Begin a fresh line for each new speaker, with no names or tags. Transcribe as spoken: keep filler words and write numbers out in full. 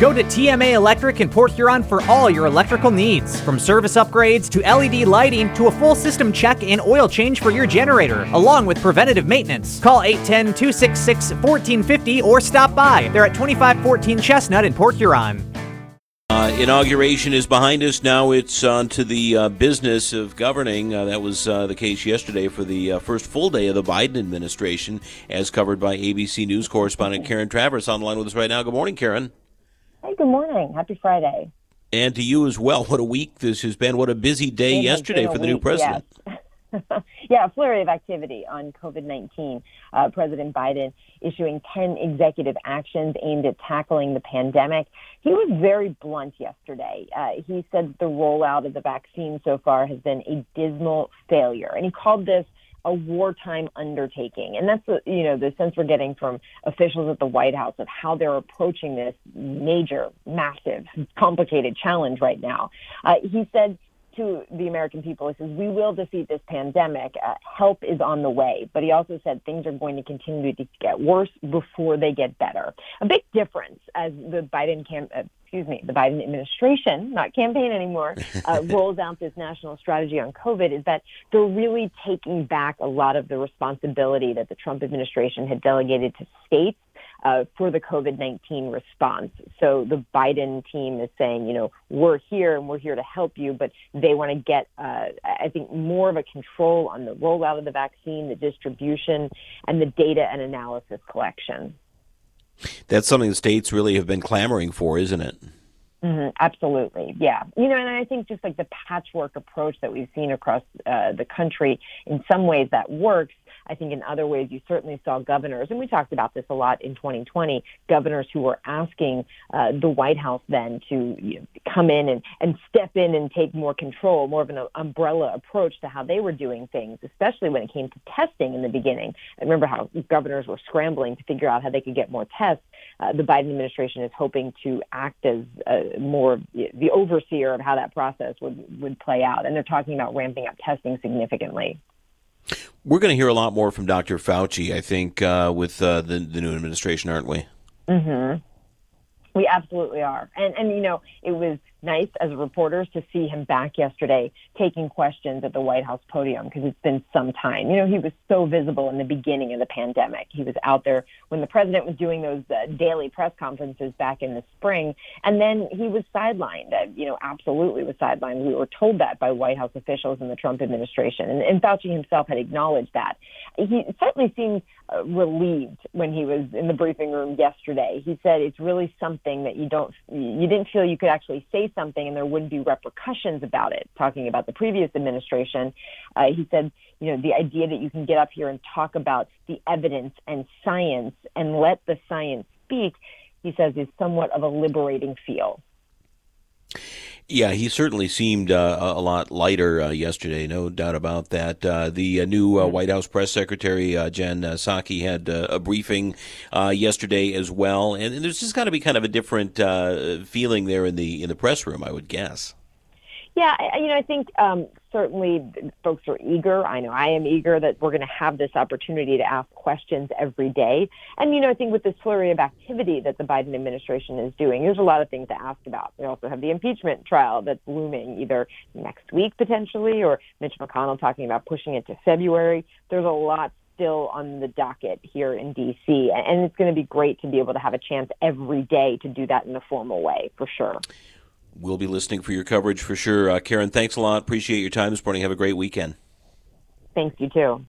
Go to T M A Electric in Port Huron for all your electrical needs. From service upgrades to L E D lighting to a full system check and oil change for your generator, along with preventative maintenance. Call eight one zero, two six six, one four five zero or stop by. They're at twenty-five fourteen Chestnut in Port Huron.
Uh, inauguration is behind us. Now it's on to the uh, business of governing. Uh, that was uh, the case yesterday for the uh, first full day of the Biden administration, as covered by A B C News correspondent Karen Travers on the line with us right now. Good morning, Karen.
Hey, good morning. Happy Friday.
And to you as well. What a week this has been. What a busy day
It
yesterday for the
week,
new president.
Yes. Yeah, a flurry of activity on COVID nineteen. Uh, President Biden issuing ten executive actions aimed at tackling the pandemic. He was very blunt yesterday. Uh, he said the rollout of the vaccine so far has been a dismal failure, and he called this a wartime undertaking. And that's the, you know, the sense we're getting from officials at the White House of how they're approaching this major, massive, complicated challenge right now. Uh, he said to the American people, he says, we will defeat this pandemic. Uh, help is on the way. But he also said things are going to continue to get worse before they get better. A big difference as the Biden camp, uh, excuse me, the Biden administration, not campaign anymore, uh, rolls out this national strategy on COVID is that they're really taking back a lot of the responsibility that the Trump administration had delegated to states Uh, for the COVID nineteen response. So the Biden team is saying, you know, we're here and we're here to help you, but they want to get, uh, I think, more of a control on the rollout of the vaccine, the distribution, and the data and analysis collection.
That's something the states really have been clamoring for, isn't it?
Mm-hmm, absolutely. Yeah. You know, and I think just like the patchwork approach that we've seen across uh, the country, in some ways that works. I think in other ways you certainly saw governors, and we talked about this a lot in twenty twenty, governors who were asking uh, the White House then to you know, come in and, and step in and take more control, more of an umbrella approach to how they were doing things, especially when it came to testing in the beginning. I remember how governors were scrambling to figure out how they could get more tests. Uh, the Biden administration is hoping to act as uh, more the overseer of how that process would, would play out, and they're talking about ramping up testing significantly.
We're going to hear a lot more from Doctor Fauci, I think, uh, with uh, the, the new administration, aren't we?
Mm-hmm. We absolutely are. And, and, you know, it was nice as reporters to see him back yesterday taking questions at the White House podium because it's been some time. You know, he was so visible in the beginning of the pandemic. He was out there when the president was doing those uh, daily press conferences back in the spring. And then he was sidelined, uh, you know, absolutely was sidelined. We were told that by White House officials in the Trump administration. And, and Fauci himself had acknowledged that. He certainly seemed uh, relieved when he was in the briefing room yesterday. He said it's really something that you don't, you didn't feel you could actually say something and there wouldn't be repercussions about it, talking about the previous administration. Uh, he said, you know, the idea that you can get up here and talk about the evidence and science and let the science speak, he says, is somewhat of a liberating feel.
Yeah, he certainly seemed uh, a lot lighter uh, yesterday, no doubt about that. Uh, the uh, new uh, White House press secretary, uh, Jen uh, Psaki, had uh, a briefing uh, yesterday as well, and, and there's just got to be kind of a different uh, feeling there in the in the press room, I would guess.
Yeah, I, you know, I think um, certainly folks are eager. I know I am eager that we're going to have this opportunity to ask questions every day. And, you know, I think with this flurry of activity that the Biden administration is doing, there's a lot of things to ask about. We also have the impeachment trial that's looming either next week potentially, or Mitch McConnell talking about pushing it to February. There's a lot still on the docket here in D C, and it's going to be great to be able to have a chance every day to do that in a formal way, for sure.
We'll be listening for your coverage for sure. Uh, Karen, thanks a lot. Appreciate your time this morning. Have a great weekend.
Thanks, you too.